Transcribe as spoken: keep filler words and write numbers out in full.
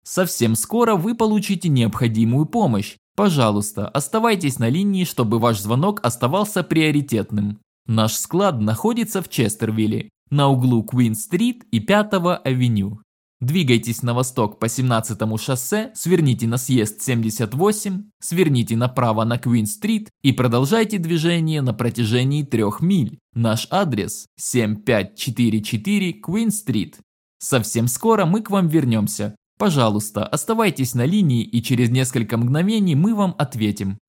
Совсем скоро вы получите необходимую помощь. Пожалуйста, оставайтесь на линии, чтобы ваш звонок оставался приоритетным. Наш склад находится в Честервилле, на углу Квин-стрит и пятого авеню. Двигайтесь на восток по семнадцатому шоссе, сверните на съезд семьдесят восемь, сверните направо на Квин-стрит и продолжайте движение на протяжении трех миль. Наш адрес семь пять четыре четыре Квин-стрит. Совсем скоро мы к вам вернемся. Пожалуйста, оставайтесь на линии, и через несколько мгновений мы вам ответим.